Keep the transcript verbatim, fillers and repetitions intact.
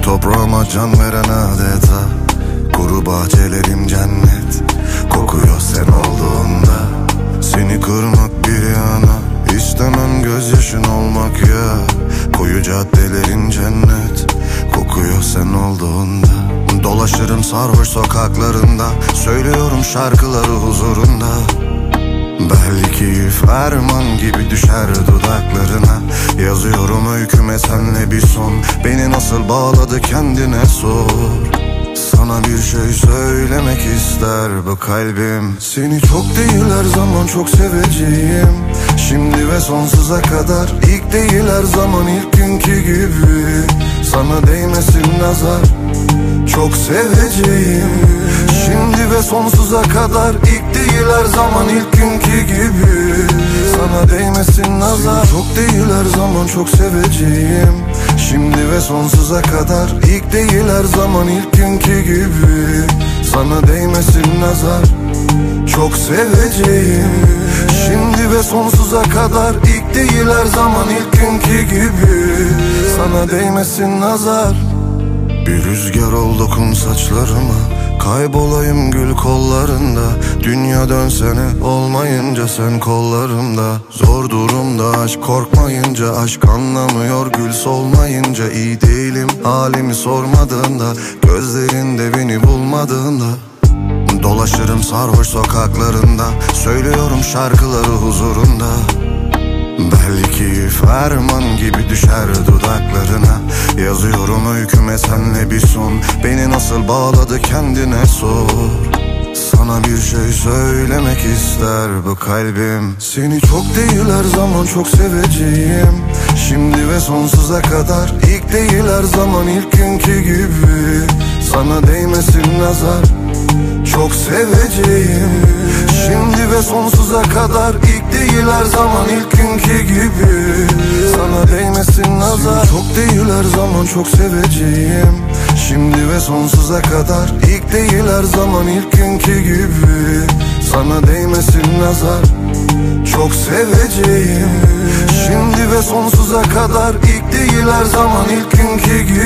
Toprağıma can veren adeta. Kuru bahçelerim cennet. Kokuyor sen olduğunda. Seni kırmak bir yana, İstemem gözyaşın olmak ya. Koyu caddelerin cennet. Kokuyor sen olduğunda. Dolaşırım sarhoş sokaklarında. Söylüyorum şarkıları huzurunda. Belki ferman gibi düşer dudaklarına. Yazıyorum öyküme senle bir son. Beni nasıl bağladı kendine sor. Sana bir şey söylemek ister bu kalbim. Seni çok değil her zaman çok seveceğim. Şimdi ve sonsuza kadar. İlk değil her zaman ilk günkü gibi. Sana değmesin nazar. Çok seveceğim. Şimdi ve sonsuza kadar. İlk değil her zaman ilk günkü gibi. Sana değmesin nazar. Çok değil her zaman çok seveceğim. Şimdi ve sonsuza kadar. İlk değil her zaman ilk günkü gibi. Sana değmesin nazar. Çok seveceğim. Şimdi ve sonsuza kadar. İlk değil her zaman ilk günkü gibi. Sana değmesin nazar. Bir rüzgar ol dokun saçlarıma. Kaybolayım gül kollarında. Dünya dönsene olmayınca sen kollarımda. Zor durumda aşk korkmayınca. Aşk anlamıyor gül solmayınca. İyi değilim halimi sormadığında. Gözlerinde beni bulmadığında. Dolaşırım sarhoş sokaklarında. Söylüyorum şarkıları huzurunda. Belki ferman gibi düşer dudaklarına. Yazıyorum öyküme senle bir son. Beni nasıl bağladı kendine sor. Sana bir şey söylemek ister bu kalbim. Seni çok değil her zaman çok seveceğim. Şimdi ve sonsuza kadar. İlk değil her zaman ilk günkü gibi. Sana değmesin nazar. Çok seveceğim. Şimdi ve sonsuza kadar. İlk değil her zaman ilk günkü gibi. Sana değmesin nazar. Çok değil her zaman çok seveceğim. Şimdi ve sonsuza kadar. İlk değil her zaman ilk günkü gibi. Sana değmesin nazar. Çok seveceğim. Şimdi ve sonsuza kadar. İlk değil her zaman ilk günkü gibi.